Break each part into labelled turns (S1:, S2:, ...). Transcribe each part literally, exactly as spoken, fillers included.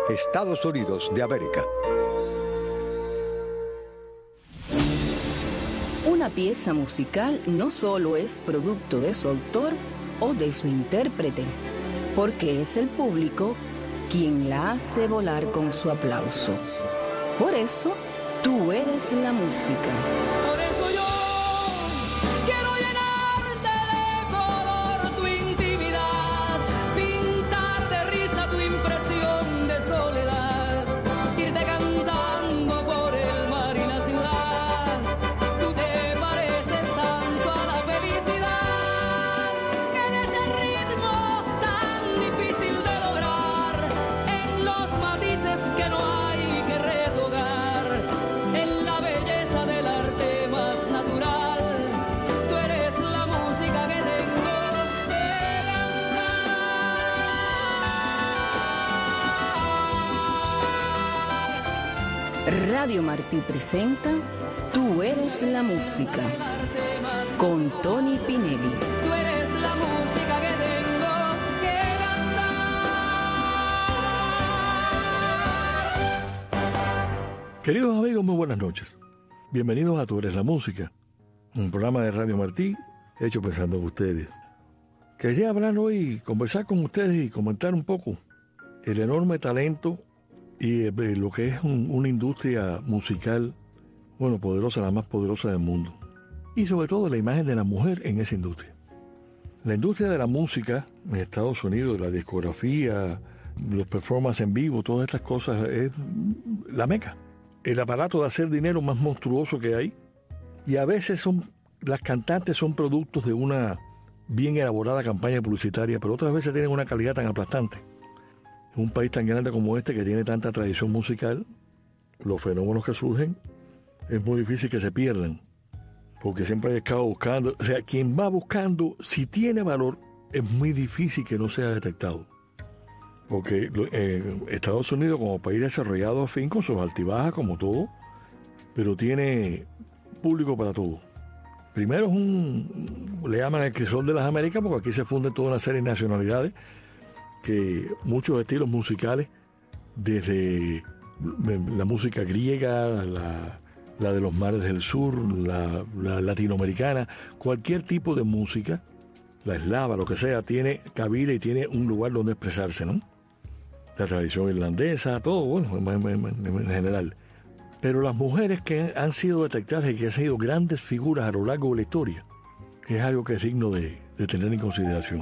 S1: Estados Unidos de América.
S2: Una pieza musical no solo es producto de su autor o de su intérprete, porque es el público quien la hace volar con su aplauso. Por eso, tú eres la música.
S3: Por eso yo quiero llenarte de color tu intimidad, pintar de risa tu impresión de soledad, irte cantando por el mar y la ciudad. Tú te pareces tanto a la felicidad, que en ese ritmo tan difícil de lograr, en los matices que no hay que retocar, en la belleza del arte más natural, tú eres la música que tengo que
S2: cantar. Radio Martí presenta Tú eres la música, con Tony Pinelli.
S3: Tú eres la música que tengo que cantar.
S4: Queridos amigos, muy buenas noches. Bienvenidos a Tú eres la música, un programa de Radio Martí hecho pensando en ustedes. Quería hablar hoy, conversar con ustedes y comentar un poco el enorme talento y eh, lo que es un, una industria musical, bueno, poderosa, la más poderosa del mundo. Y sobre todo la imagen de la mujer en esa industria. La industria de la música en Estados Unidos, la discografía, los performances en vivo, todas estas cosas, es la meca. El aparato de hacer dinero más monstruoso que hay. Y a veces son las cantantes son productos de una bien elaborada campaña publicitaria, pero otras veces tienen una calidad tan aplastante. En un país tan grande como este, que tiene tanta tradición musical, los fenómenos que surgen es muy difícil que se pierdan, porque siempre hay estado buscando. O sea, quien va buscando, si tiene valor, es muy difícil que no sea detectado. Porque eh, Estados Unidos, como país desarrollado, a fin, con sus altibajas, como todo, pero tiene público para todo. Primero es un, le llaman el crisol de las Américas, porque aquí se funde toda una serie de nacionalidades, que muchos estilos musicales, desde la música griega, la, la de los mares del sur, la, la latinoamericana, cualquier tipo de música, la eslava, lo que sea, tiene cabida y tiene un lugar donde expresarse, ¿no? La tradición irlandesa, todo, bueno, en general. Pero las mujeres que han sido detectadas y que han sido grandes figuras a lo largo de la historia, es algo que es digno de, de tener en consideración.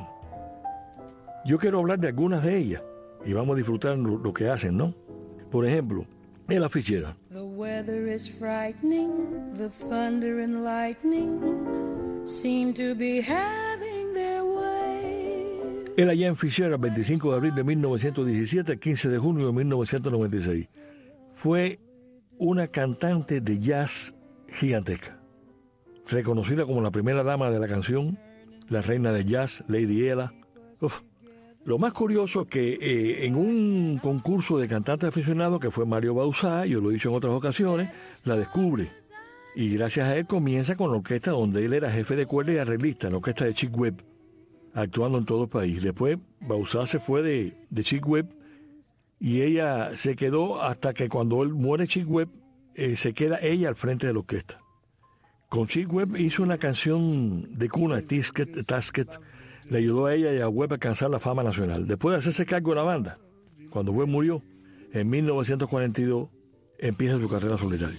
S4: Yo quiero hablar de algunas de ellas y vamos a disfrutar lo, lo que hacen, ¿no? Por ejemplo, Ella Fitzgerald.
S3: The weather is frightening, the thunder and lightning seem to be having their way.
S4: Ella Jane Fitzgerald, veinticinco de abril de mil novecientos diecisiete, quince de junio de mil novecientos noventa y seis. Fue una cantante de jazz gigantesca, reconocida como la primera dama de la canción, la reina de jazz, Lady Ella. Uf. Lo más curioso es que eh, en un concurso de cantantes aficionados que fue Mario Bauzá, yo lo he dicho en otras ocasiones, la descubre. Y gracias a él comienza con la orquesta donde él era jefe de cuerda y arreglista, la orquesta de Chick Webb, actuando en todo el país. Después Bauzá se fue de, de Chick Webb y ella se quedó hasta que cuando él muere Chick Webb, eh, se queda ella al frente de la orquesta. Con Chick Webb hizo una canción de cuna, Tisket, Tasket, le ayudó a ella y a Webb a alcanzar la fama nacional. Después de hacerse cargo de la banda, cuando Webb murió, en mil novecientos cuarenta y dos, empieza su carrera solitaria.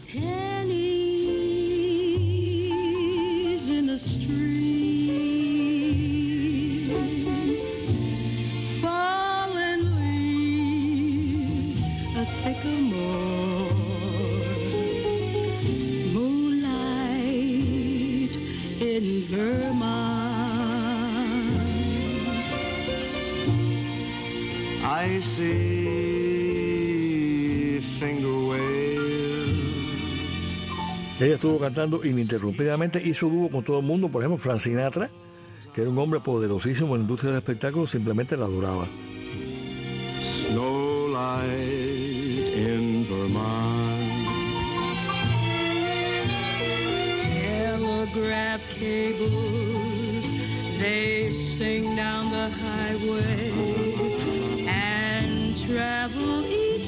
S5: I see finger waves.
S4: Ella estuvo cantando ininterrumpidamente, hizo dúo con todo el mundo. Por ejemplo, Frank Sinatra, que era un hombre poderosísimo en la industria del espectáculo, simplemente la adoraba.
S5: Snow light in Vermont.
S3: Telegraph cables, they sing down the highway and travel each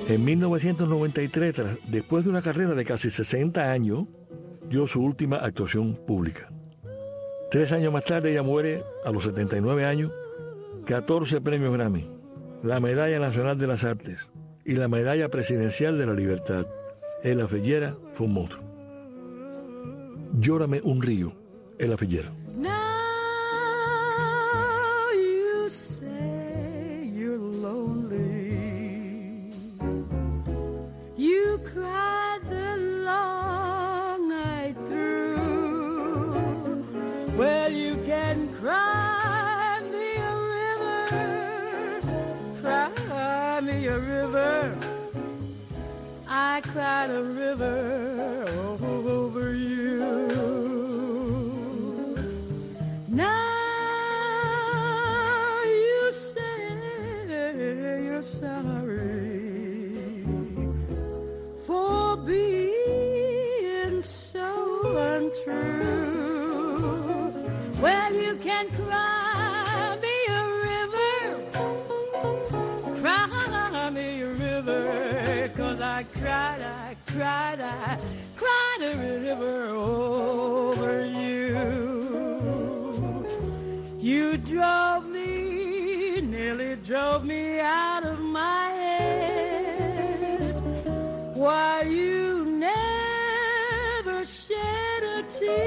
S4: En mil novecientos noventa y tres, tras- después de una carrera de casi sesenta años, dio su última actuación pública. Tres años más tarde ella muere a los setenta y nueve años, catorce premios Grammy, la Medalla Nacional de las Artes y la Medalla Presidencial de la Libertad. Ella Fitzgerald fue un monstruo. Llórame un río, Ella Fitzgerald.
S3: Now you say you're lonely. You cried the long night through. Well, you can cry me a river, cry me a river. I cried a river over you. Now you say you're sorry for being so untrue. Well, you can cry me a river, cry me a river, 'cause I cried, I cried, I cried a river over you. You drove me, nearly drove me out of my head, while you never shed a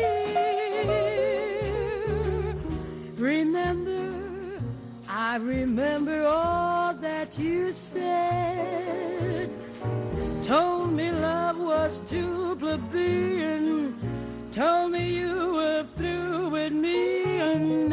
S3: tear. Remember, I remember all that you said. Told me love was too plebeian. Told me you were through with me, and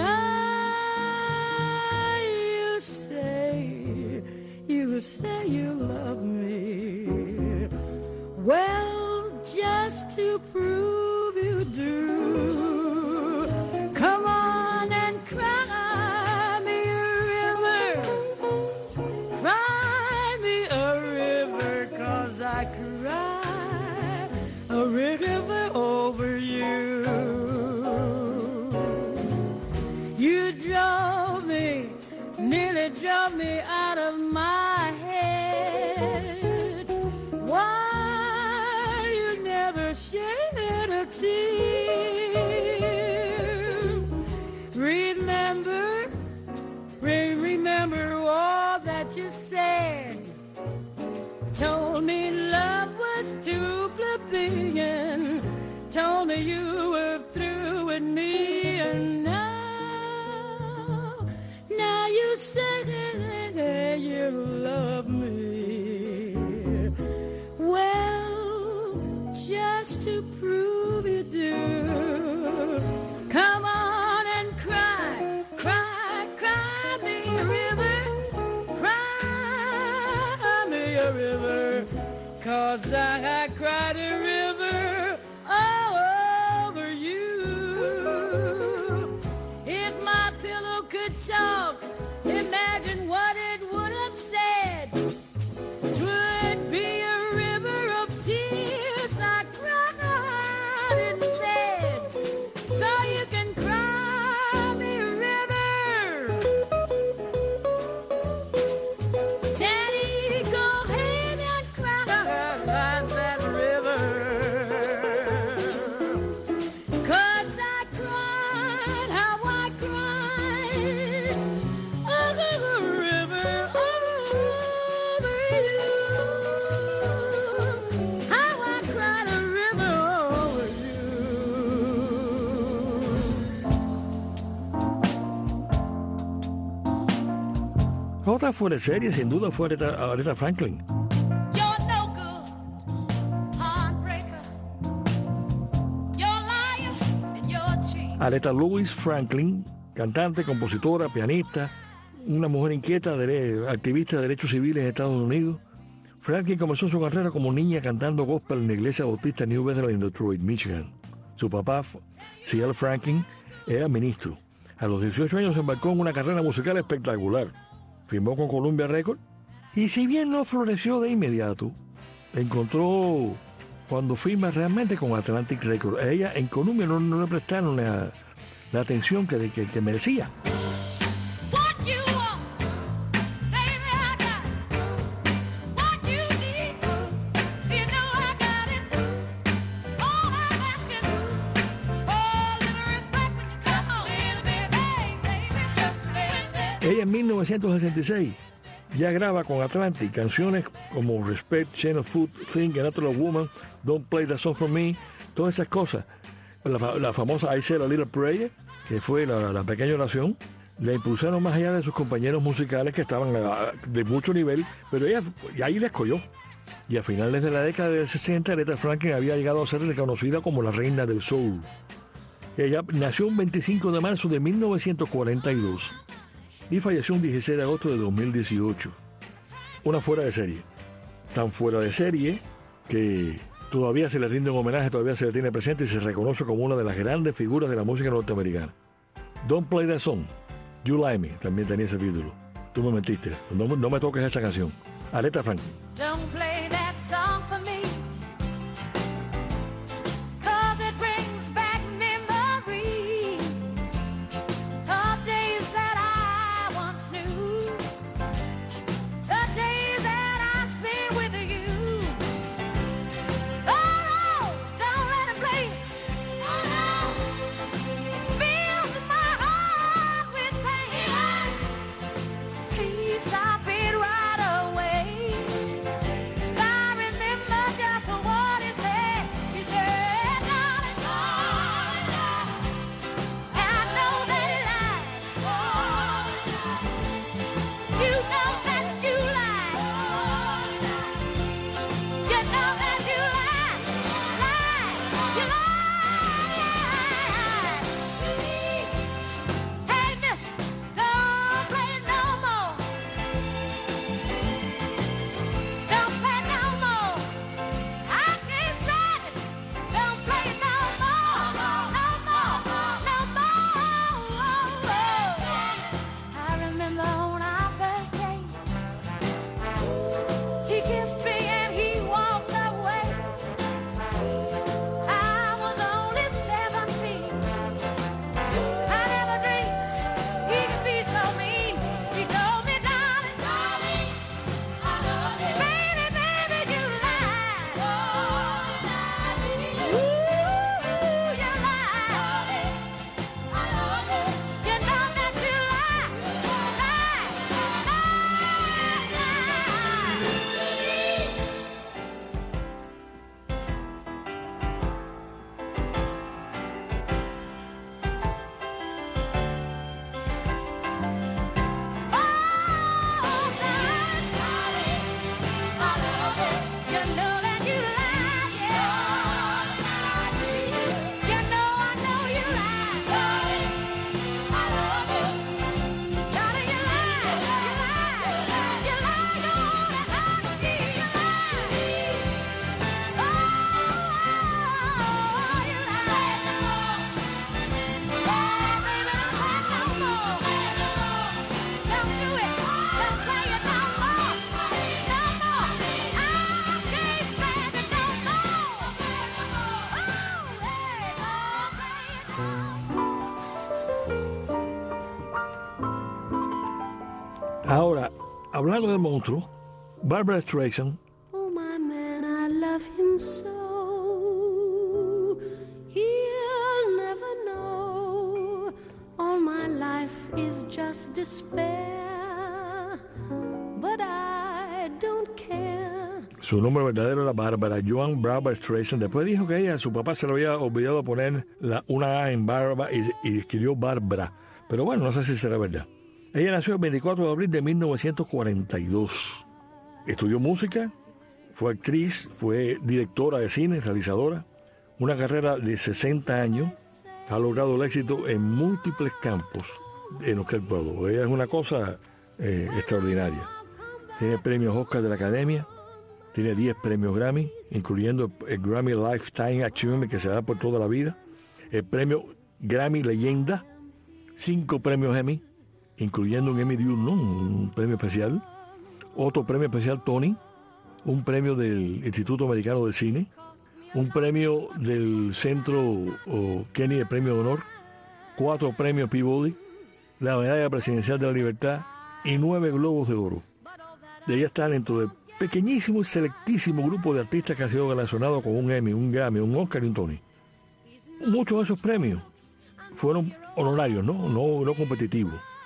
S3: now you say, you say you love me. Well, just to prove you do, come on and cry me a river, cry me a river, 'cause I cry a river over you. You drove me, nearly drove me out of my head, while you never shed a tear. Remember, re- remember all that you said. Told me love was too plebeian. Told me you were through with me, and now, now you say you love me. Well, just to prove you do, come on and cry, cry, cry me a river, cry me a river, 'cause I, I cried a river over you. If my pillow could talk, imagine what it would have said. 'Twould be a river of tears I cried in bed. So you can cry me a river, Daddy, go ahead and cry that river, 'cause I cried how I cried over the river over you. How I cried a river over you.
S4: Otra fuera de serie, sin duda, fue Aretha, Aretha Franklin.
S3: You're no good, heartbreaker. You're a liar and you're a cheat.
S4: Aretha Louise Franklin, cantante, compositora, pianista, una mujer inquieta, de, activista de derechos civiles en Estados Unidos. Franklin comenzó su carrera como niña cantando gospel en la iglesia bautista New Bethel en Detroit, Michigan. Su papá, C L Franklin, era ministro. A los dieciocho años se embarcó en una carrera musical espectacular. Firmó con Columbia Records y, si bien no floreció de inmediato, encontró cuando firma realmente con Atlantic Records. A ella en Columbia no, no le prestaron la, la atención que, que, que merecía.
S3: What you want, baby, I got. What you
S4: Ella en mil novecientos sesenta y seis ya graba con Atlantic canciones como Respect, Chain of Food, Think, Another Woman, Don't Play That Song For Me, todas esas cosas. La, la famosa I Said a Little Prayer, que fue la, la pequeña oración, la impulsaron más allá de sus compañeros musicales que estaban a, de mucho nivel, pero ella y ahí la escogió. Y a finales de la década del sesenta, Aretha Franklin había llegado a ser reconocida como la reina del soul. Ella nació un veinticinco de marzo de mil novecientos cuarenta y dos y falleció un dieciséis de agosto de dos mil dieciocho. Una fuera de serie. Tan fuera de serie que todavía se le rinde un homenaje, todavía se le tiene presente y se reconoce como una de las grandes figuras de la música norteamericana. Don't Play That Song, You Like Me, también tenía ese título. Tú me mentiste, no, no me toques esa canción. Aretha Franklin.
S3: Don't play that song for me, 'cause it brings back memories of days that I once knew, the days that I spent with you. Oh no, don't let it play it. Oh no, it fills my heart with pain. Please stop it right away.
S4: Ahora, hablando del monstruo, Barbra Streisand.
S3: Oh, my man, I love him so. He'll never know. All my life is just despair. But I don't care.
S4: Su nombre verdadero era Barbara Joan Barbra Streisand. Después dijo que ella, a su papá se le había olvidado poner la, una A en Barbara y, y escribió Barbara. Pero bueno, no sé si será verdad. Ella nació el veinticuatro de abril de mil novecientos cuarenta y dos. Estudió música, fue actriz, fue directora de cine, realizadora. Una carrera de sesenta años. Ha logrado el éxito en múltiples campos en los que ha actuado. Ella es una cosa eh, extraordinaria. Tiene premios Oscar de la Academia, tiene diez premios Grammy, incluyendo el Grammy Lifetime Achievement que se da por toda la vida, el premio Grammy Leyenda, cinco premios Emmy, incluyendo un Emmy Diurno, un premio especial, otro premio especial Tony, un premio del Instituto Americano del Cine, un premio del Centro oh, Kennedy de Premio de Honor, cuatro premios Peabody, la Medalla Presidencial de la Libertad y nueve Globos de Oro. De ella está dentro del pequeñísimo y selectísimo grupo de artistas que han sido galardonados con un Emmy, un Grammy, un Oscar y un Tony. Muchos de esos premios fueron honorarios, no, no, no competitivos.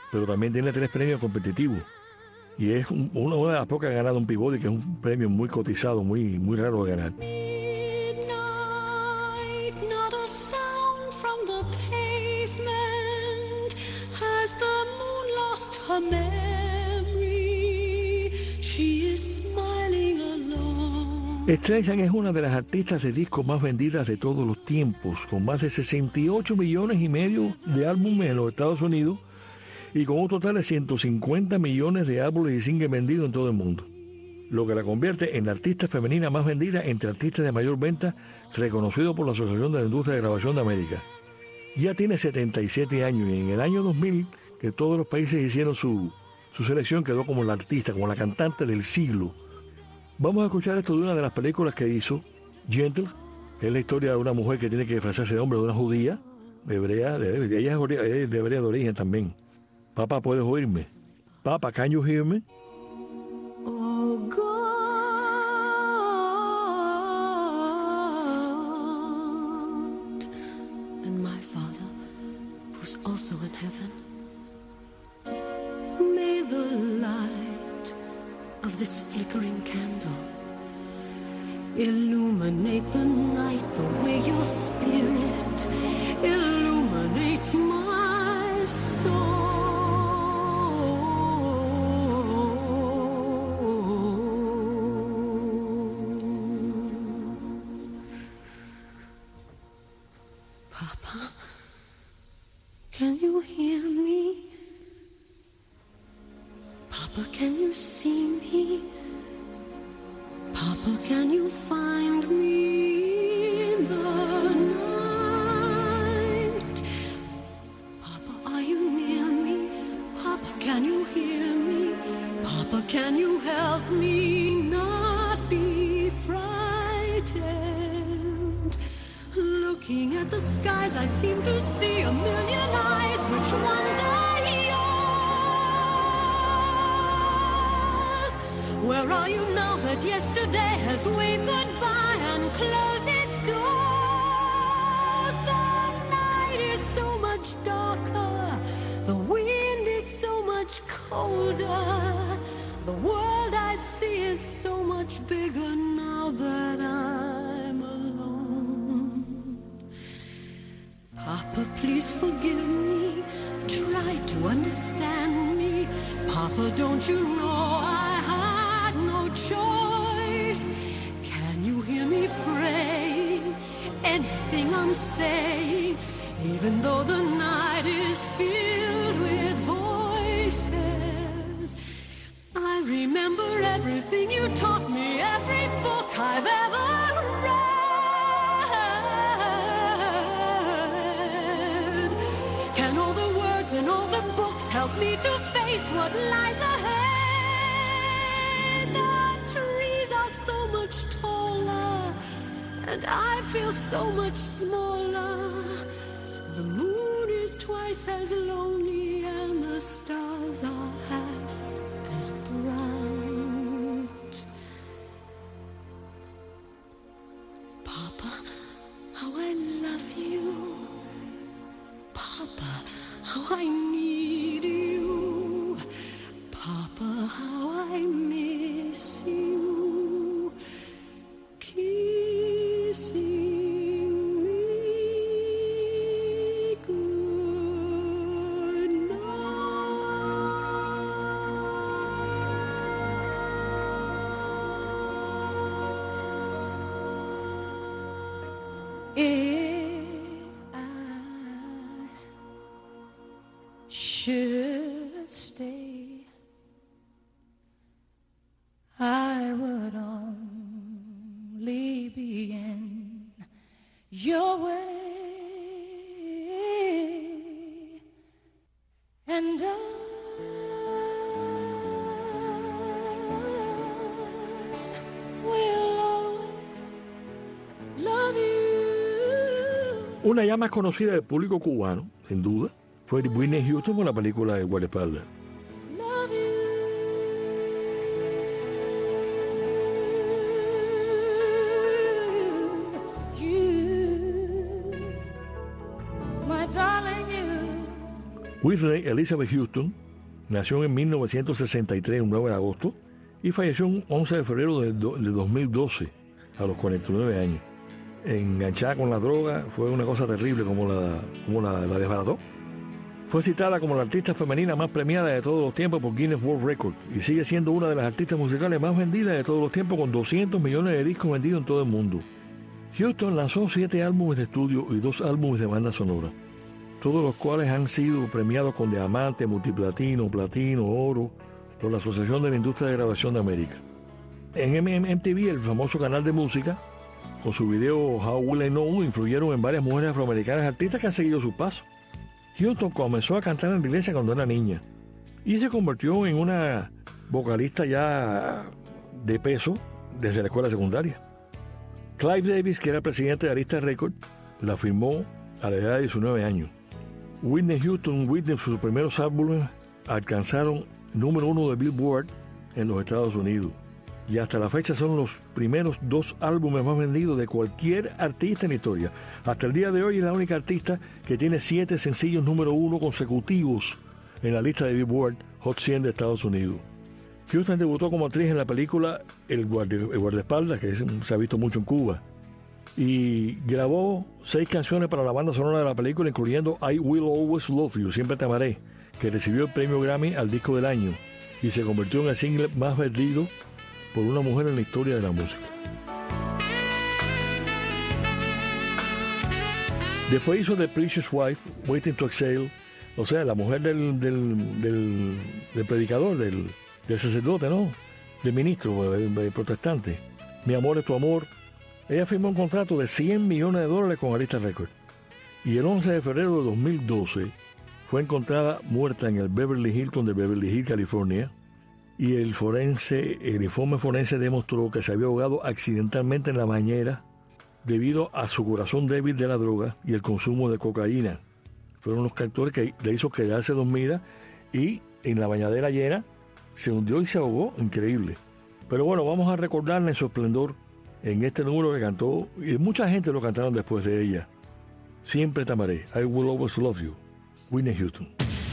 S4: pero también tiene tres premios competitivos. Y es un, una de las pocas que ha ganado un Peabody, que es un premio muy cotizado, muy, muy raro de ganar.
S3: Midnight, not a sound from the pavement. Has the moon lost her memory? She is smiling alone.
S4: Streisand es una de las artistas de discos más vendidas de todos los tiempos, con más de sesenta y ocho millones y medio de álbumes en los Estados Unidos y con un total de ciento cincuenta millones de álbumes y singles vendidos en todo el mundo, lo que la convierte en la artista femenina más vendida entre artistas de mayor venta, reconocido por la Asociación de la Industria de Grabación de América. Ya tiene setenta y siete años y en el año dos mil, que todos los países hicieron su, su selección, quedó como la artista, como la cantante del siglo. Vamos a escuchar esto de una de las películas que hizo, Gentle, que es la historia de una mujer que tiene que disfrazarse de hombre, de una judía, hebrea, de, ella es ori- de hebrea de origen también. Papá, ¿puedes oírme? Papa, can you hear me?
S3: Oh God, and my Father, who's also in heaven, may the light of this flickering candle illuminate the night the way your spirit illuminates my soul. Papa, can you hear me? Papa, can you see me? Papa, can you find me in the night? Papa, are you near me? Papa, can you hear me? Papa, can you help me not be frightened? Looking at the skies, I seem to see a million eyes. Which ones are yours? Where are you now that yesterday has waved goodbye and closed its doors? The night is so much darker, the wind is so much colder. The world I see is so much bigger now that I'm alone. Papa, please forgive me. Try to understand me. Papa, don't you know I had no choice? Can you hear me praying? Anything I'm saying, even though the night is filled with voices. I remember everything you taught me, every book I've ever read. Can all the words and all the books help me to face what lies ahead? The trees are so much taller, and I feel so much smaller. The moon is twice as lonely, and the stars are half as bright. Papa, how I love you. Papa, how I need you. Papa, how I miss you. Kissing me good night. If I should stay, I would only be in your way, and I will always love you.
S4: Una ya más conocida del público cubano, sin duda, fue Whitney Houston con la película de Guardaespaldas.
S3: Love you. You, my darling, you.
S4: Whitney Elizabeth Houston nació en mil novecientos sesenta y tres, un nueve de agosto, y falleció un once de febrero de, do, de dos mil doce, a los cuarenta y nueve años. Enganchada con la droga, fue una cosa terrible como la, como la, la desbarató. Fue citada como la artista femenina más premiada de todos los tiempos por Guinness World Record y sigue siendo una de las artistas musicales más vendidas de todos los tiempos, con doscientos millones de discos vendidos en todo el mundo. Houston lanzó siete álbumes de estudio y dos álbumes de banda sonora, todos los cuales han sido premiados con diamante, multiplatino, platino, oro, por la Asociación de la Industria de Grabación de América. En M T V, el famoso canal de música, con su video How Will I Know, influyeron en varias mujeres afroamericanas artistas que han seguido sus pasos. Houston comenzó a cantar en la iglesia cuando era niña y se convirtió en una vocalista ya de peso desde la escuela secundaria. Clive Davis, que era el presidente de Arista Records, la firmó a la edad de diecinueve años. Whitney Houston, Whitney, sus primeros álbumes alcanzaron número uno de Billboard en los Estados Unidos y hasta la fecha son los primeros dos álbumes más vendidos de cualquier artista en la historia. Hasta el día de hoy es la única artista que tiene siete sencillos número uno consecutivos en la lista de Billboard Hot cien de Estados Unidos. Houston debutó como actriz en la película El, guardi, el guardaespaldas, que es, se ha visto mucho en Cuba, y grabó seis canciones para la banda sonora de la película, incluyendo I Will Always Love You, Siempre Te Amaré, que recibió el premio Grammy al disco del año y se convirtió en el single más vendido por una mujer en la historia de la música. Después hizo The Preacher's Wife, Waiting to Exhale, o sea, la mujer del, del, del, del predicador, del, del sacerdote, ¿no? Del ministro del, del protestante. Mi amor es tu amor. Ella firmó un contrato de cien millones de dólares con Arista Records. Y el once de febrero de dos mil doce fue encontrada muerta en el Beverly Hilton de Beverly Hills, California. Y el forense, el informe forense demostró que se había ahogado accidentalmente en la bañera debido a su corazón débil de la droga y el consumo de cocaína. Fueron los factores que le hizo quedarse dormida y en la bañadera llena se hundió y se ahogó. Increíble. Pero bueno, vamos a recordarla en su esplendor en este número que cantó, y mucha gente lo cantaron después de ella. Siempre te amaré, I Will Always Love You, Whitney Houston.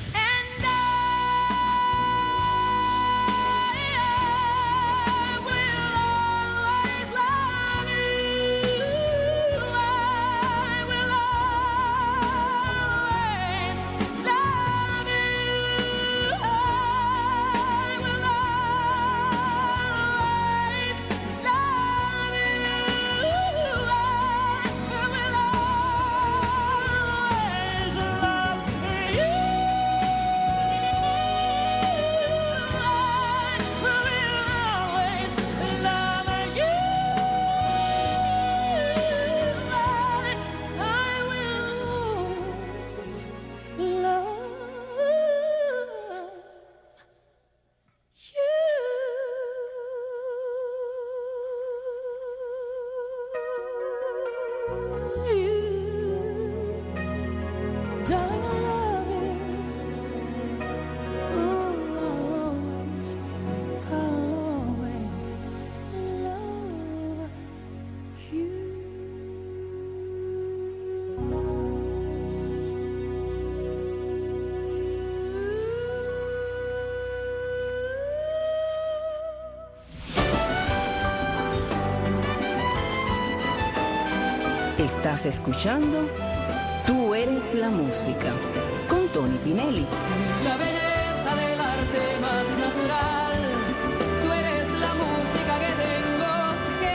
S2: Estás escuchando Tú Eres la Música con Tony Pinelli.
S3: La belleza del arte más natural. Tú eres la música que tengo que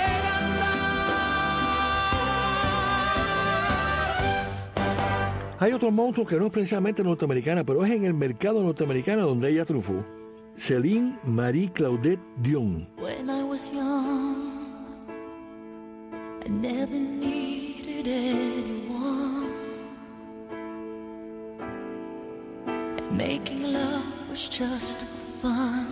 S3: cantar.
S4: Hay otro monstruo que no es precisamente norteamericana, pero es en el mercado norteamericano donde ella triunfó. Céline Marie Claudette Dion.
S6: When I was young, I never needed anyone, and making love was just fun.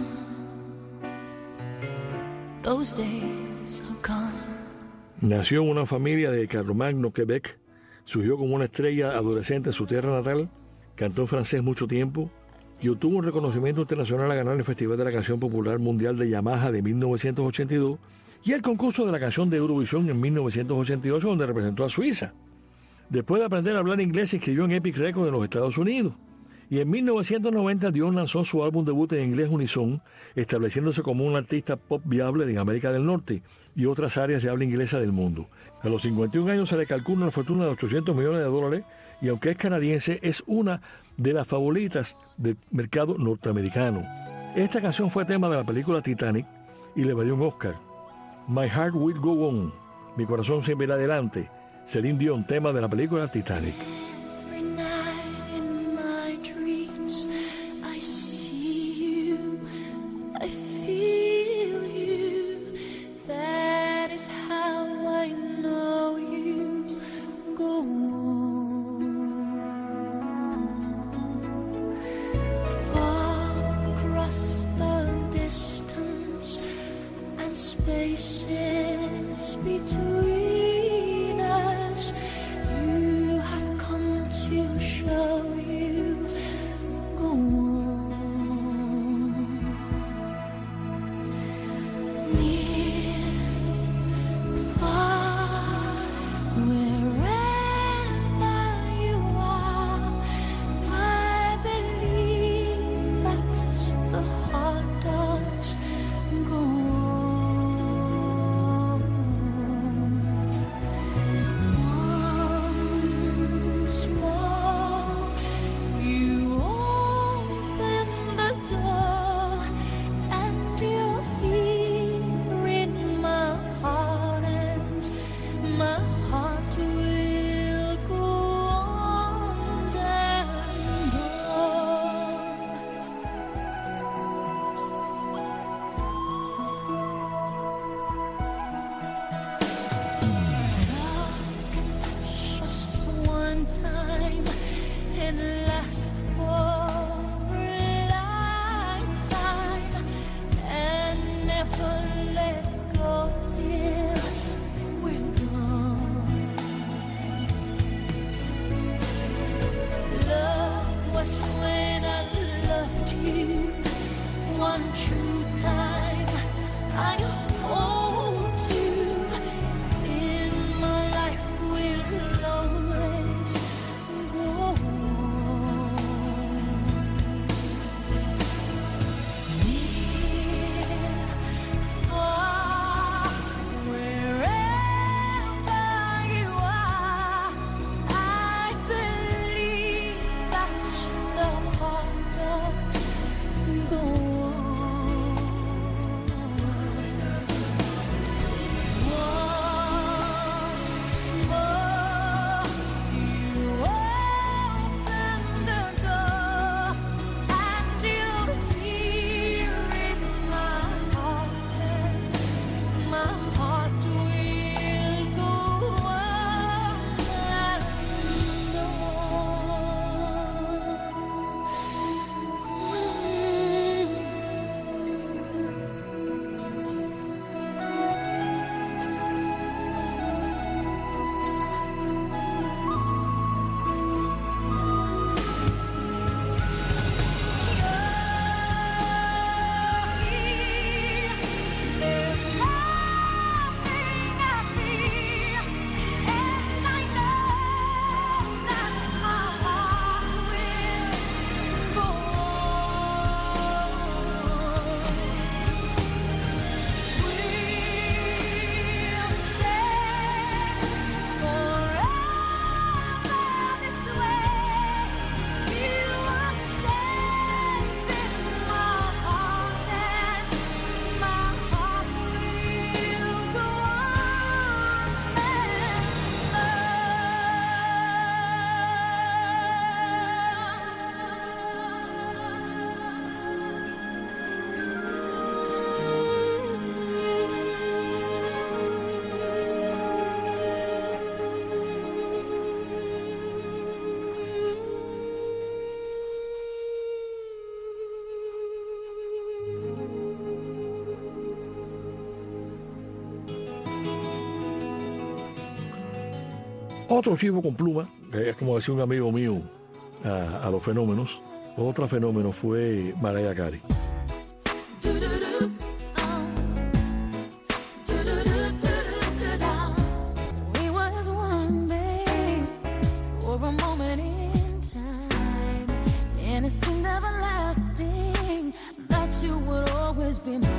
S6: Those days are gone.
S4: Nació en una familia de Carlomagno, Quebec. Surgió como una estrella adolescente en su tierra natal. Cantó en francés mucho tiempo y obtuvo un reconocimiento internacional a ganar el Festival de la Canción Popular Mundial de Yamaha de mil novecientos ochenta y dos y el concurso de la canción de Eurovisión en mil novecientos ochenta y ocho, donde representó a Suiza. Después de aprender a hablar inglés, se inscribió en Epic Records en los Estados Unidos Y en mil novecientos noventa Dion lanzó su álbum debut en inglés Unison, estableciéndose como un artista pop viable en América del Norte y otras áreas de habla inglesa del mundo. A los cincuenta y un años se le calcula una fortuna de ochocientos millones de dólares y aunque es canadiense, es una de las favoritas del mercado norteamericano. Esta canción fue tema de la película Titanic y le valió un Oscar. My Heart Will Go On, Mi Corazón Siempre irá adelante, Celine Dion, tema de la película Titanic.
S6: Every night in my dreams, I see you, I feel you. That is how I know you. Go on. Far across the distance and spaces between us, you have come to show you. Go on. Near, far, wherever you are, I believe that the heart does go on. Once more, you open the door, and you're here in my heart, and my heart will go on and on. Just one time and last for a lifetime, and never let go till we're gone. Love was when I loved you one true time. I hold you in my life, will always go on. Near, far, wherever you are, I believe that the heart does go on. Once more, you open the door, and you're here in my heart, and my heart will go on and There's nothing I fear, and I know that my heart will go on. We'll stay forever this way. You are safe in my heart, and my heart will go on
S4: Otro chivo con pluma, eh, es como decía un amigo mío a, a los fenómenos. Otro fenómeno fue Mariah Carey.
S6: We was one, babe, for a moment in time, and always be mine.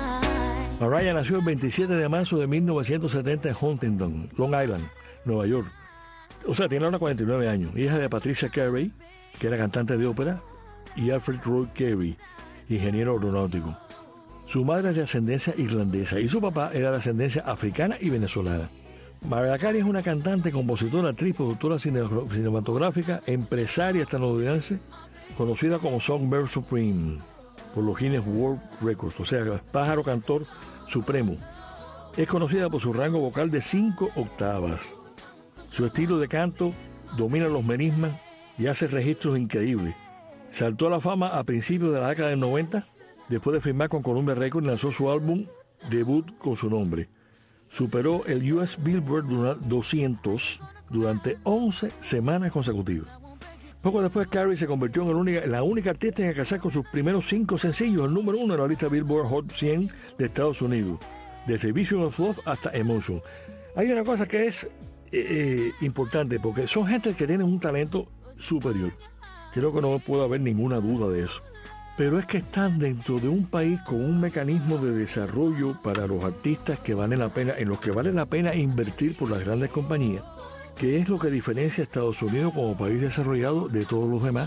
S4: Mariah nació el veintisiete de marzo de mil novecientos setenta en Huntington, Long Island, Nueva York. O sea, tiene ahora cuarenta y nueve años. Hija de Patricia Carey, que era cantante de ópera, y Alfred Roy Carey, ingeniero aeronáutico. Su madre es de ascendencia irlandesa y su papá era de ascendencia africana y venezolana. Mariah Carey es una cantante, compositora, actriz, productora cine- cinematográfica, empresaria estadounidense, conocida como Songbird Supreme por los Guinness World Records, o sea, pájaro cantor supremo. Es conocida por su rango vocal de cinco octavas. Su estilo de canto domina los melismas y hace registros increíbles. Saltó a la fama a principios de la década del noventa, después de firmar con Columbia Records, lanzó su álbum debut con su nombre. Superó el U S Billboard doscientos durante once semanas consecutivas. Poco después, Carey se convirtió en la única, la única artista en alcanzar con sus primeros cinco sencillos el número uno en la lista Billboard Hot cien de Estados Unidos, desde Vision of Love hasta Emotion. Hay una cosa que es eh, eh, importante, porque son gente que tienen un talento superior. Creo que no puede haber ninguna duda de eso. Pero es que están dentro de un país con un mecanismo de desarrollo para los artistas que vale la pena, en los que vale la pena invertir por las grandes compañías, que es lo que diferencia a Estados Unidos como país desarrollado de todos los demás.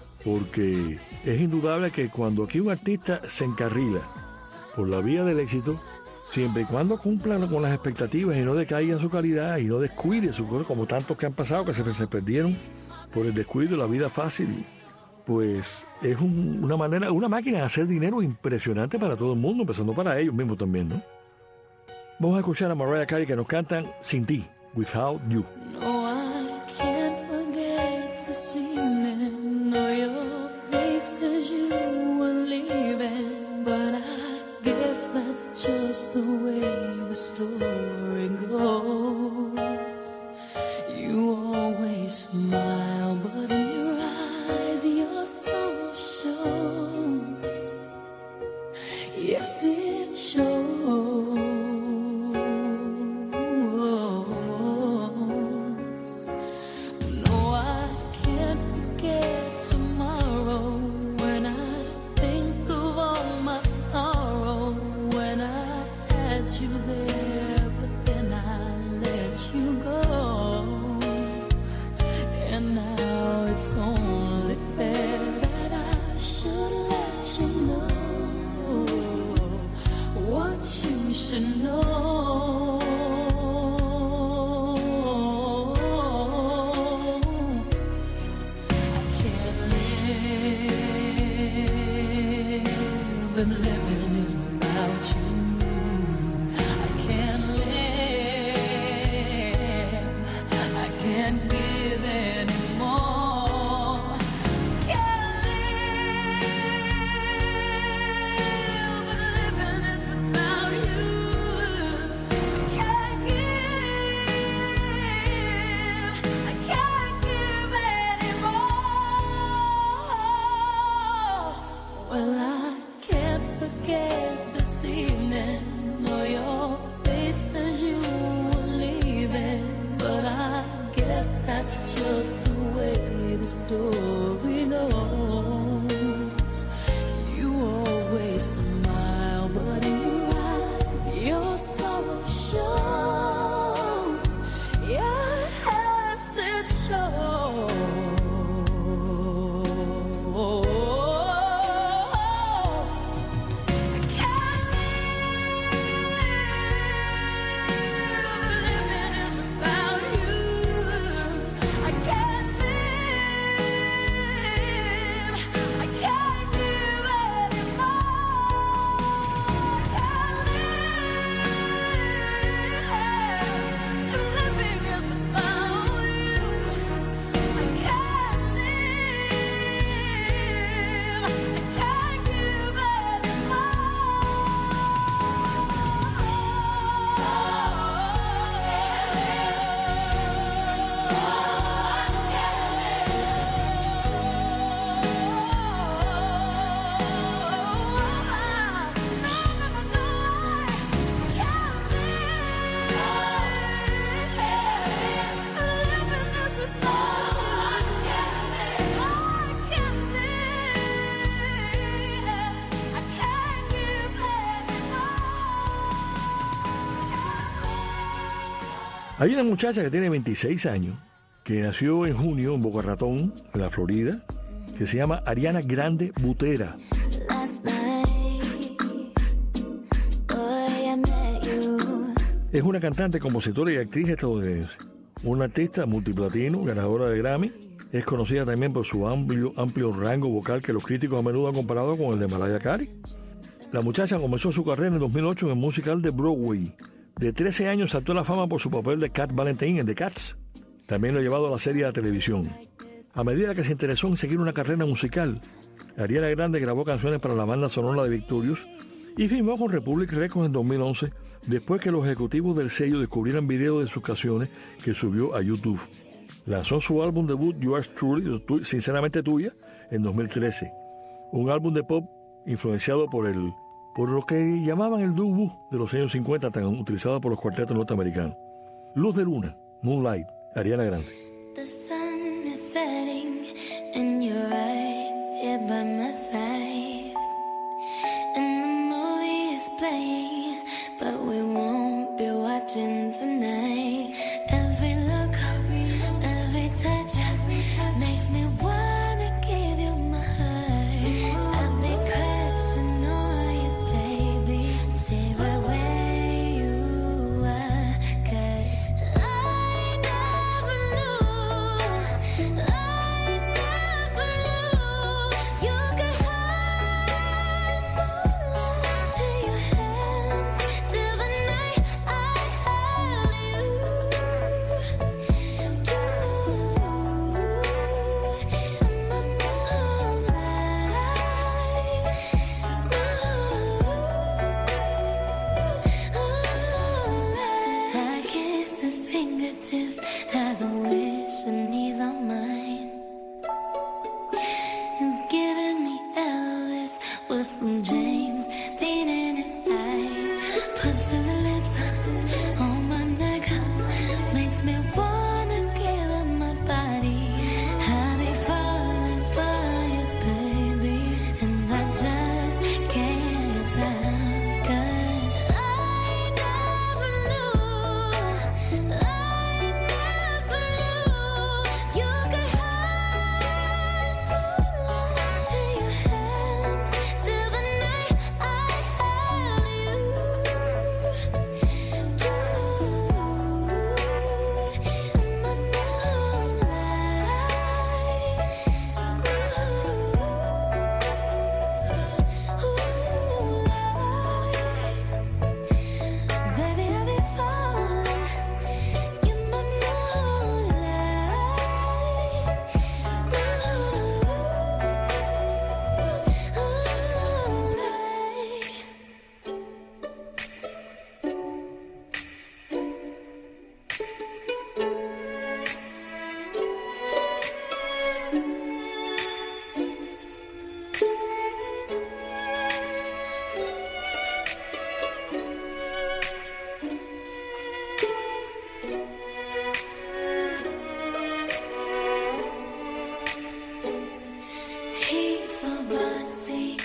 S4: Porque es indudable que cuando aquí un artista se encarrila por la vía del éxito, siempre y cuando cumpla con las expectativas y no decaiga en su calidad y no descuide su cosa, como tantos que han pasado que se, se perdieron por el descuido de la vida fácil, pues es un, una manera, una máquina de hacer dinero impresionante para todo el mundo, empezando para ellos mismos también, ¿no? Vamos a escuchar a Mariah Carey que nos cantan Sin Ti, Without You.
S6: No, I can't forget this evening or your face as you were leaving, but I guess that's just the way the story goes. You always smile, but in your eyes your soul shows. Yes, it shows. No, I can't forget tomorrow when I think of all my sorrow, when I had you there, but then I let you go. And now it's only fair that I should let you know what you should know. I can't live, and living is without you. I can't live, I can't give anymore. Can't live, but living is without you. Can't give, I can't give anymore. Well, I can't forget this evening or your face as you were leaving, but I guess that's just the way the story goes. You always smile, but in your eyes your sorrow shows. Yes, it shows. I can't live, living is without you. I can't live,
S4: Hay una muchacha que tiene veintiséis años, que nació en junio en Boca Ratón, en la Florida, que se llama Ariana Grande Butera. Es una cantante, compositora y actriz estadounidense. Una artista multiplatino, ganadora de Grammy. Es conocida también por su amplio, amplio rango vocal que los críticos a menudo han comparado con el de Mariah Carey. La muchacha comenzó su carrera en dos mil ocho en el musical de Broadway. De trece años saltó a la fama por su papel de Cat Valentine en The Cats. También lo ha llevado a la serie de televisión. A medida que se interesó en seguir una carrera musical, Ariana Grande grabó canciones para la banda sonora de Victorious y firmó con Republic Records en dos mil once, después que los ejecutivos del sello descubrieran videos de sus canciones que subió a YouTube. Lanzó su álbum debut Yours Truly, Sinceramente Tuya, en dos mil trece. Un álbum de pop influenciado por el por lo que llamaban el doo-wop de los años cincuenta, tan utilizado por los cuartetos norteamericanos. Luz de Luna, Moonlight, Ariana Grande.
S6: The sun is setting and you're right here by my side. And the movie is playing, but we won't be watching tonight. Every look, every touch, every touch makes me wanna give you my heart. I've been crushing on you, baby. Stay right where you are, 'cause I never knew, I never knew you could hide moonlight in your hands till the night I held you. I kiss his fingertips as I wish and he's on mine. He's giving me Elvis with some James Dean in his eyes. Puts his lips on my neck, makes me wanna give him my body. I'll be falling for you, baby, and I just can't stop, 'cause I never knew, I never knew you could hide moonlight in your hands till the night I held you. Baby, I'll be falling. You're my moonlight. He's so bossy,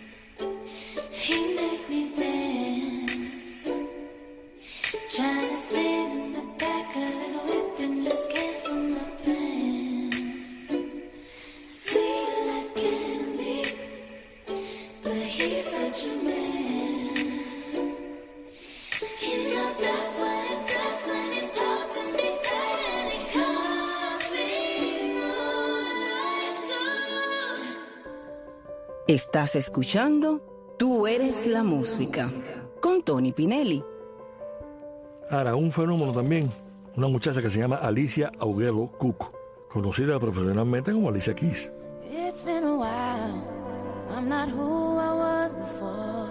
S6: he makes me dance. Trying to sit in the back of his whip and just cancel my plans. Sweet like candy, but he's such a man. He knows just what it does when it's holding me tight, and he calls me moonlight too.
S2: Estás escuchando Tú Eres la Música con Tony Pinelli.
S4: Ahora, un fenómeno también, una muchacha que se llama Alicia Augello Cook, conocida profesionalmente como Alicia Keys.
S6: It's been a while. I'm not who I was before.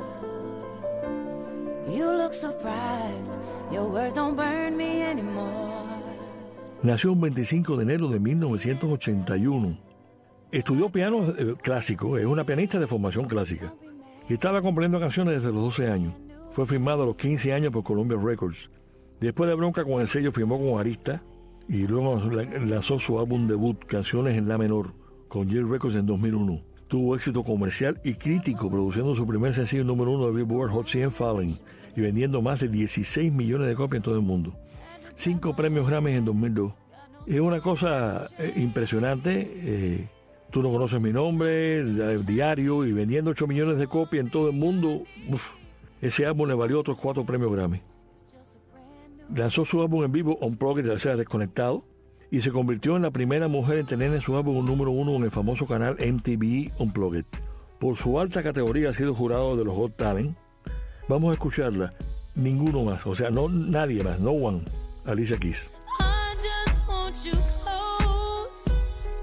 S6: You look surprised. Your words don't burn me anymore.
S4: Nació el veinticinco de enero de mil novecientos ochenta y uno. Estudió piano eh, clásico, es una pianista de formación clásica. Y estaba componiendo canciones desde los doce años. Fue firmado a los quince años por Columbia Records. Después de bronca con el sello, firmó con Arista y luego lanzó su álbum debut, Canciones en La Menor, con J Records en dos mil uno. Tuvo éxito comercial y crítico, produciendo su primer sencillo número uno de Billboard Hot cien Falling y vendiendo más de dieciséis millones de copias en todo el mundo. cinco premios Grammy en dos mil dos. Es una cosa eh, impresionante. Eh, Tú no conoces mi nombre, el diario, y vendiendo ocho millones de copias en todo el mundo. Uf, ese álbum le valió otros cuatro premios Grammy. Lanzó su álbum en vivo Unplugged, o sea, desconectado, y se convirtió en la primera mujer en tener en su álbum un número uno en el famoso canal M T V Unplugged. Por su alta categoría ha sido jurado de los Got Talent. Vamos a escucharla. Ninguno más, o sea, no nadie más, no one. Alicia Keys.
S6: I just want you close,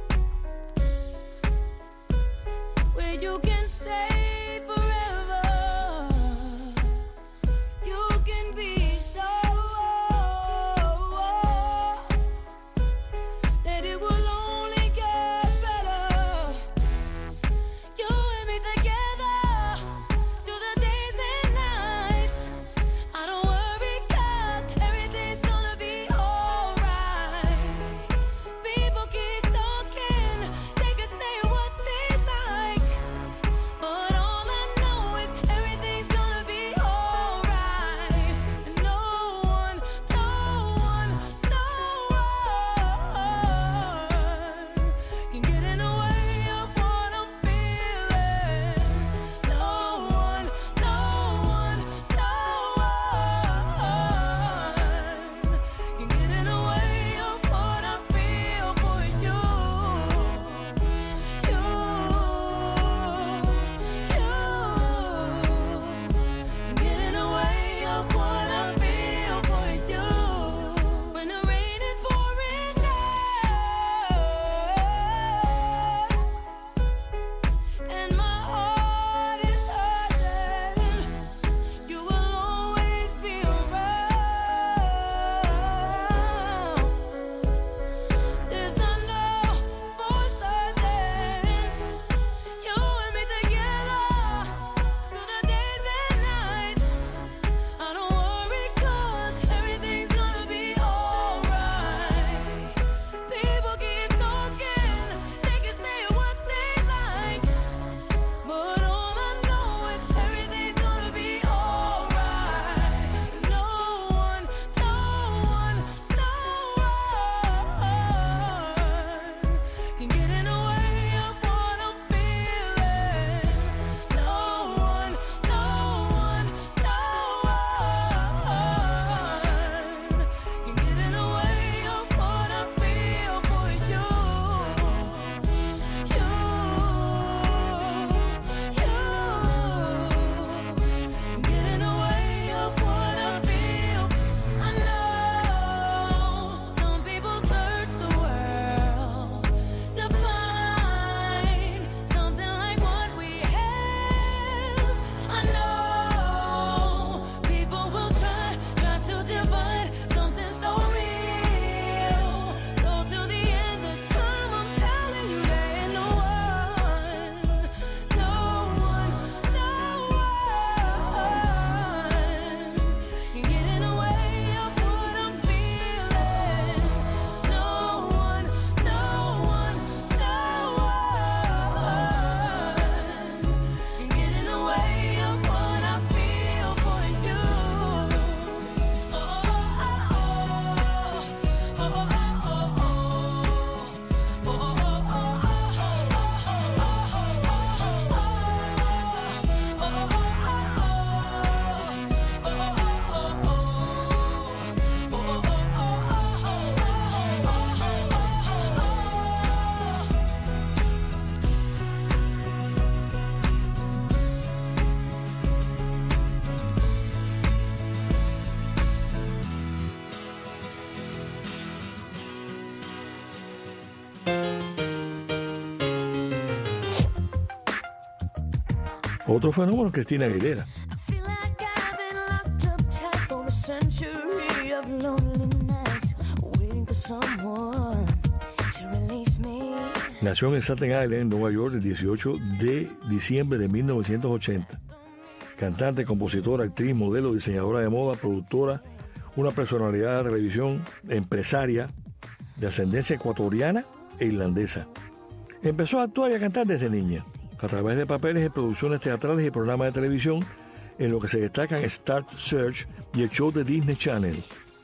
S6: where you can stay forever. You can be sure that it will only get better. You and me together through the days and nights. I don't worry 'cause everything's gonna be alright. People keep talking, they can say what they like, but all I know is everything's gonna be alright. And no one, no one, no one can get in the way of what I'm feeling. No one, no one, no one can get in the way of what I feel for you. You, you can get in the way of what I feel for you. When the rain is pouring down and my heart is hurting, you will always be around. This I know for certain. You and me together through the days and nights. I don't worry 'cause everything's gonna be alright. People keep talking, they can say what they like, but all I know is everything's gonna be alright. No one, no one, no one can get in the way of what I'm feeling. No one, no one, no one can get in the way of what I feel for you. You, you get in the way of what I feel. I know some people search the world to find something like what we have. I know people will try, try to divide something so real. So till the end of time, I'm telling you there ain't no one, no one, no one can get in the way of what I'm feeling. No one, no one, no one can get in the way of what I feel for you. Oh, oh, oh, oh, oh, oh, oh, oh,
S4: Otro fenómeno, Cristina Aguilera.
S6: Feel like I've been locked up tight for a century of lonely nights, waiting for someone to release me.
S4: Nació en Staten Island, en Nueva York, el dieciocho de diciembre de mil novecientos ochenta. Cantante, compositora, actriz, modelo, diseñadora de moda, productora, una personalidad de televisión, empresaria, de ascendencia ecuatoriana e irlandesa. Empezó a actuar y a cantar desde niña, a través de papeles en producciones teatrales y programas de televisión, en lo que se destacan Star Search y el show de Disney Channel.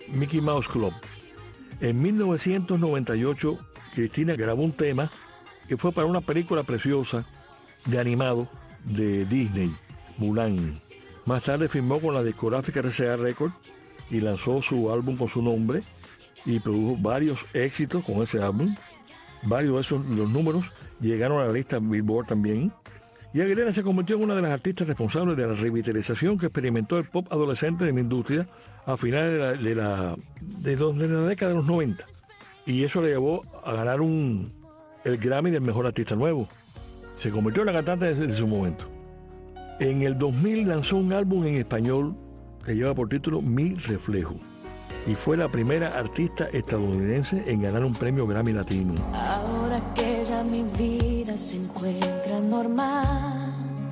S4: Mickey Mouse Club. En mil novecientos noventa y ocho, Cristina grabó un tema que fue para una película preciosa de animado de Disney, Mulan. Más tarde firmó con la discográfica R C A Records y lanzó su álbum con su nombre y produjo varios éxitos con ese álbum. Varios de esos los números llegaron a la lista Billboard también. Y Aguilera se convirtió en una de las artistas responsables de la revitalización que experimentó el pop adolescente en la industria a finales de la, de la, de los, de la década de los noventa. Y eso le llevó a ganar un, el Grammy del Mejor Artista Nuevo. Se convirtió en la cantante desde su momento. En el dos mil lanzó un álbum en español que lleva por título Mi Reflejo. Y fue la primera artista estadounidense en ganar un premio Grammy Latino.
S6: Ahora que ya mi vida se encuentra normal,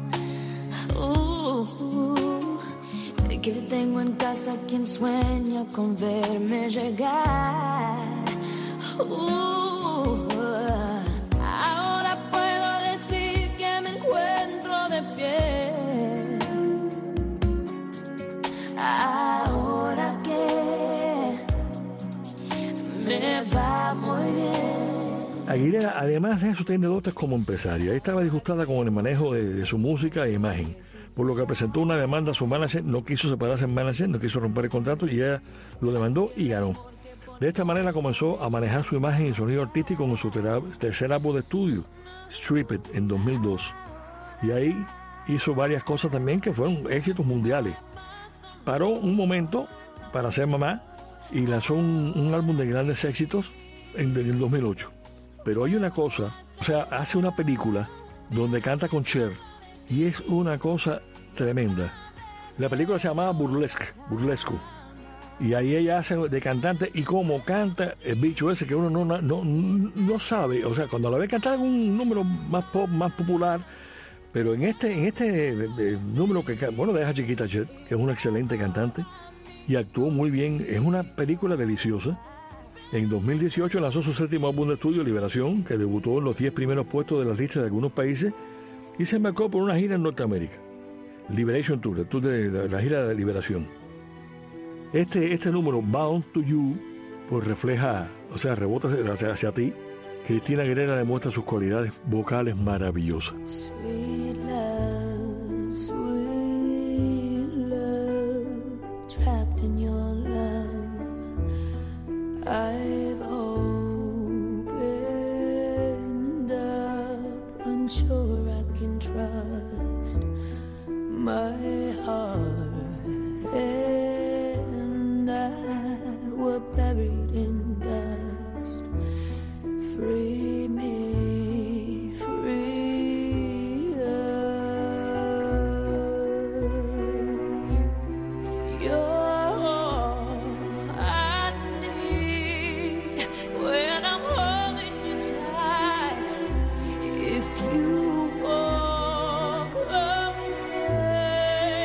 S6: uh, uh, que tengo en casa quien sueña con verme llegar, uh, uh, ahora puedo decir que me encuentro de pie. Ahora que me va muy bien.
S4: Aguilera, además de eso, tiene dotes como empresaria. Ella estaba disgustada con el manejo de, de su música e imagen, por lo que presentó una demanda a su manager. No quiso separarse en manager, no quiso romper el contrato y ella lo demandó y ganó. De esta manera comenzó a manejar su imagen y sonido artístico con su tercer álbum de estudio, Strip It, en dos mil dos. Y ahí hizo varias cosas también que fueron éxitos mundiales. Paró un momento para ser mamá y lanzó un, un álbum de grandes éxitos en, en el dos mil ocho. Pero hay una cosa, o sea, hace una película donde canta con Cher y es una cosa tremenda. La película se llamaba Burlesque, Burlesco, y ahí ella hace de cantante y como canta el bicho ese que uno no, no, no sabe, o sea, cuando la ve cantar un número más pop, más popular. Pero en este, en este eh, número que, bueno, deja Chiquita Cher, que es una excelente cantante, y actuó muy bien. Es una película deliciosa. En dos mil dieciocho lanzó su séptimo álbum de estudio, Liberación, que debutó en los diez primeros puestos de las listas de algunos países, y se embarcó por una gira en Norteamérica. Liberation Tour, el tour de la, la gira de Liberación. Este, este número, Bound to You, pues refleja, o sea, rebota hacia, hacia ti. Cristina Aguilera demuestra sus cualidades vocales maravillosas.
S6: Sweet love, sweet love, trapped in your love, I've opened up, unsure I can trust my heart and I were buried in dust. Free me, free us. You're all I need when I'm holding you tight. If you walk away,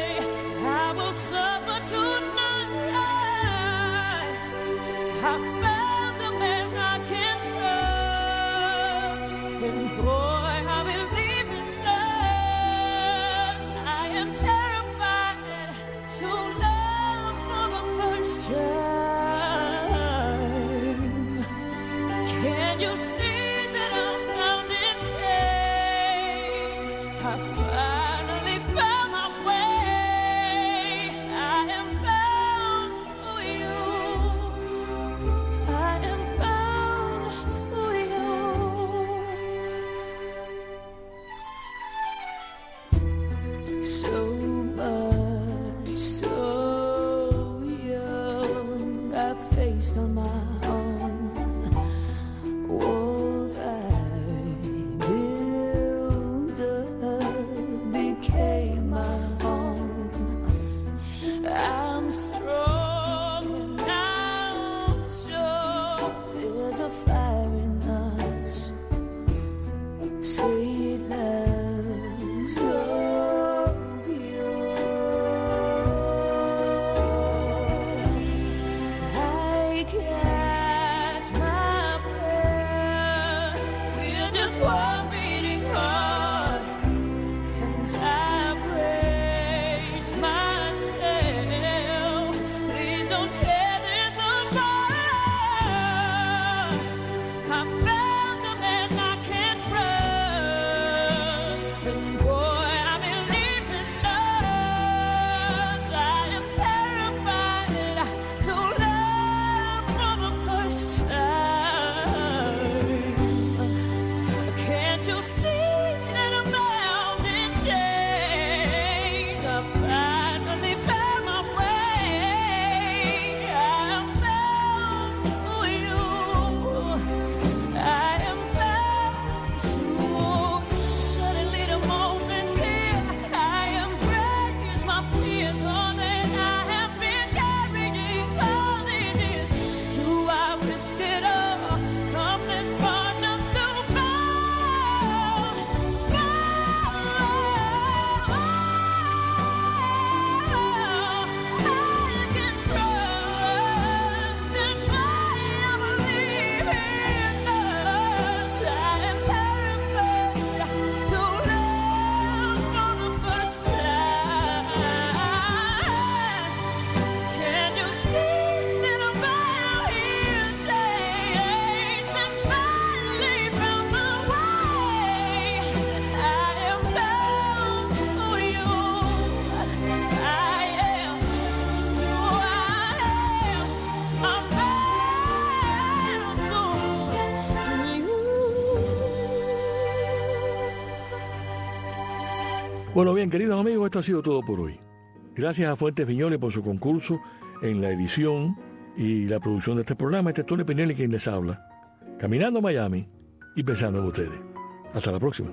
S4: Bueno, bien, queridos amigos, esto ha sido todo por hoy. Gracias a Fuentes Viñoles por su concurso en la edición y la producción de este programa. Este es Tony Pinelli quien les habla, caminando a Miami y pensando en ustedes. Hasta la próxima.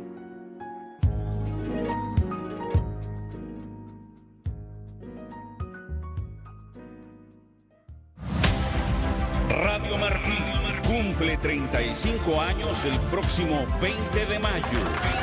S7: Radio Martí cumple treinta y cinco años el próximo veinte de mayo.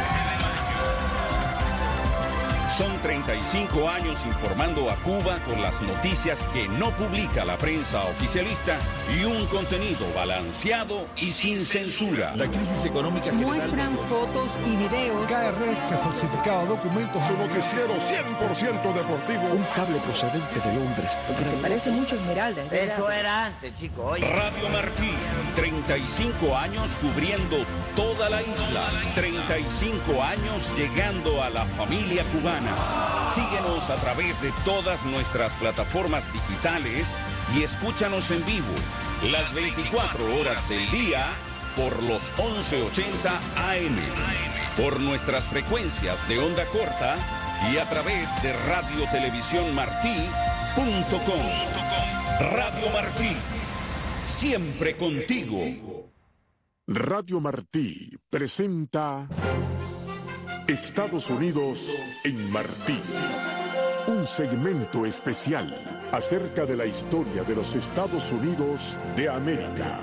S7: Son treinta y cinco años informando a Cuba con las noticias que no publica la prensa oficialista y un contenido balanceado y sin censura.
S1: La crisis económica general...
S8: Muestran fotos y videos.
S1: K R que falsificaba documentos.
S9: Su noticiero cien por ciento deportivo.
S1: Un cable procedente de Londres.
S8: Porque se parece mucho a Esmeralda.
S10: Eso era antes, chico. Oye.
S7: Radio Martí, treinta y cinco años cubriendo toda la isla. treinta y cinco años llegando a la familia cubana. Síguenos a través de todas nuestras plataformas digitales y escúchanos en vivo las veinticuatro horas del día por los once ochenta A M, por nuestras frecuencias de onda corta y a través de radio televisión martí punto com. Radio Martí, siempre contigo.
S9: Radio Martí presenta Estados Unidos en Martí. Un segmento especial acerca de la historia de los Estados Unidos de América.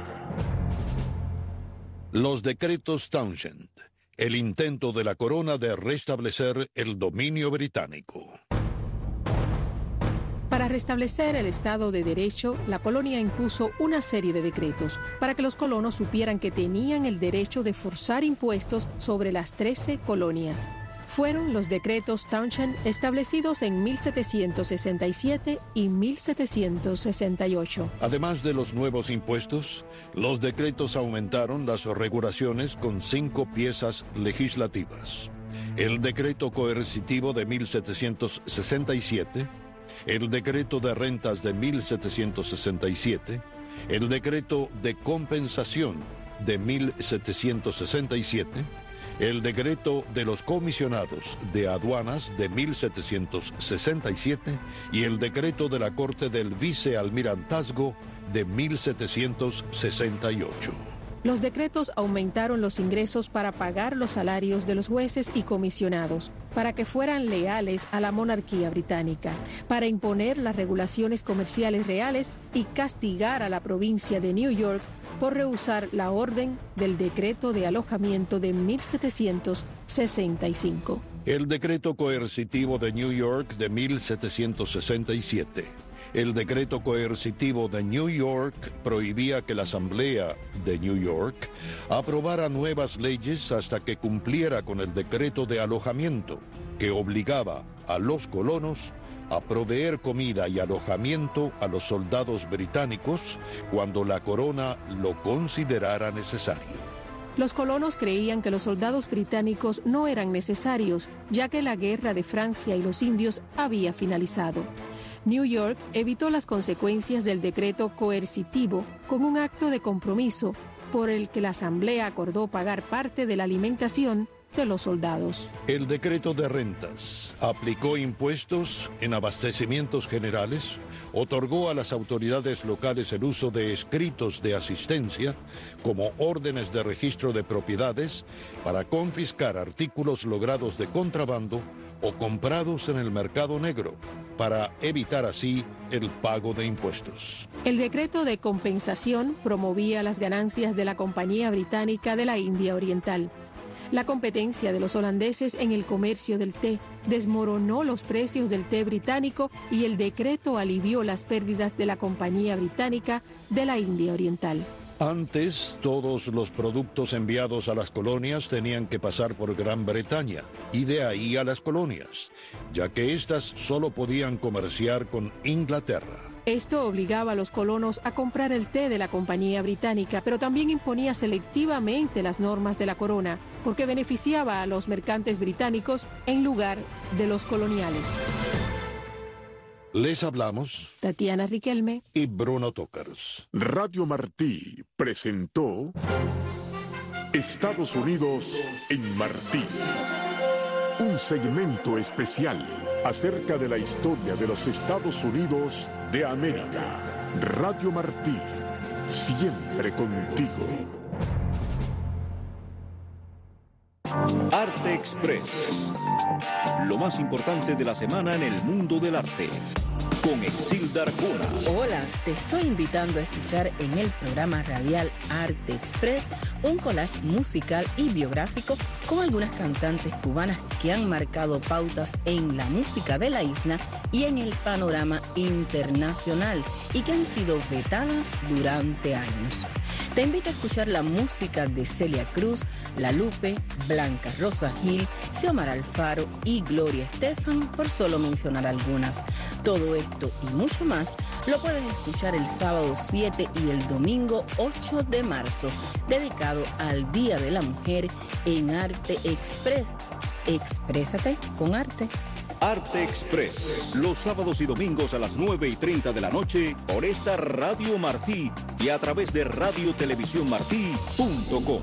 S11: Los decretos Townshend, el intento de la corona de restablecer el dominio británico.
S12: Para restablecer el Estado de Derecho, la colonia impuso una serie de decretos para que los colonos supieran que tenían el derecho de forzar impuestos sobre las trece colonias. Fueron los decretos Townshend establecidos en mil setecientos sesenta y siete y mil setecientos sesenta y ocho.
S11: Además de los nuevos impuestos, los decretos aumentaron las regulaciones con cinco piezas legislativas. El decreto coercitivo de mil setecientos sesenta y siete, el decreto de rentas de mil setecientos sesenta y siete, el decreto de compensación de mil setecientos sesenta y siete, el decreto de los comisionados de aduanas de mil setecientos sesenta y siete y el decreto de la Corte del Vicealmirantazgo de mil setecientos sesenta y ocho.
S12: Los decretos aumentaron los ingresos para pagar los salarios de los jueces y comisionados, para que fueran leales a la monarquía británica, para imponer las regulaciones comerciales reales y castigar a la provincia de New York por rehusar la orden del decreto de alojamiento de mil setecientos sesenta y cinco.
S11: El decreto coercitivo de New York de mil setecientos sesenta y siete. El decreto coercitivo de New York prohibía que la Asamblea de New York aprobara nuevas leyes hasta que cumpliera con el decreto de alojamiento, que obligaba a los colonos a proveer comida y alojamiento a los soldados británicos cuando la corona lo considerara necesario.
S12: Los colonos creían que los soldados británicos no eran necesarios, ya que la guerra de Francia y los indios había finalizado. New York evitó las consecuencias del decreto coercitivo con un acto de compromiso por el que la Asamblea acordó pagar parte de la alimentación de los soldados.
S11: El decreto de rentas aplicó impuestos en abastecimientos generales, otorgó a las autoridades locales el uso de escritos de asistencia como órdenes de registro de propiedades para confiscar artículos logrados de contrabando o comprados en el mercado negro, para evitar así el pago de impuestos.
S12: El decreto de compensación promovía las ganancias de la Compañía Británica de la India Oriental. La competencia de los holandeses en el comercio del té desmoronó los precios del té británico y el decreto alivió las pérdidas de la Compañía Británica de la India Oriental.
S11: Antes, todos los productos enviados a las colonias tenían que pasar por Gran Bretaña, y de ahí a las colonias, ya que éstas solo podían comerciar con Inglaterra.
S12: Esto obligaba a los colonos a comprar el té de la Compañía Británica, pero también imponía selectivamente las normas de la corona, porque beneficiaba a los mercantes británicos en lugar de los coloniales.
S11: Les hablamos
S12: Tatiana Riquelme
S11: y Bruno Tokars.
S9: Radio Martí presentó Estados Unidos en Martí. Un segmento especial acerca de la historia de los Estados Unidos de América. Radio Martí, siempre contigo.
S13: Arte Express. Lo más importante de la semana en el mundo del arte. Con Exilda Arjona.
S2: Hola, te estoy invitando a escuchar en el programa radial Arte Express un collage musical y biográfico con algunas cantantes cubanas que han marcado pautas en la música de la isla y en el panorama internacional y que han sido vetadas durante años. Te invito a escuchar la música de Celia Cruz, La Lupe, Blanca Rosa Gil, Xiomara Alfaro y Gloria Estefan, por solo mencionar algunas. Todo esto y mucho más lo puedes escuchar el sábado siete y el domingo ocho de marzo, dedicado al Día de la Mujer en Arte Express. Exprésate con arte.
S13: Arte Express, los sábados y domingos a las nueve y treinta de la noche por esta Radio Martí y a través de radio televisión martí punto com.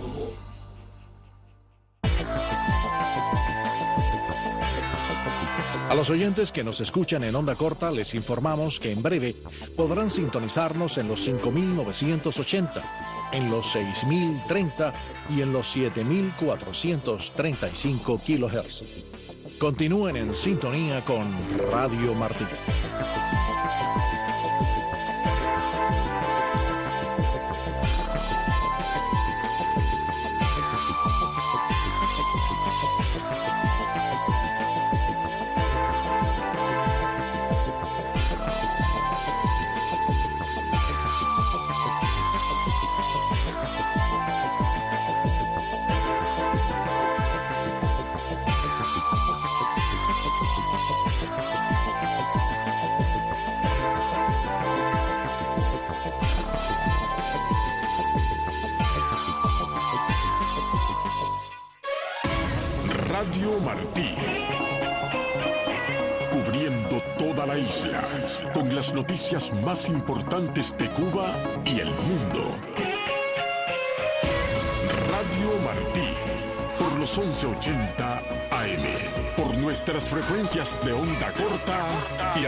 S14: A los oyentes que nos escuchan en onda corta les informamos que en breve podrán sintonizarnos en los cinco mil novecientos ochenta, en los seis mil treinta y en los siete mil cuatrocientos treinta y cinco kilohertz. Continúen en sintonía con Radio Martí.
S9: Radio Martí, cubriendo toda la isla, con las noticias más importantes de Cuba y el mundo. Radio Martí, por los once ochenta A M, por nuestras frecuencias de onda corta y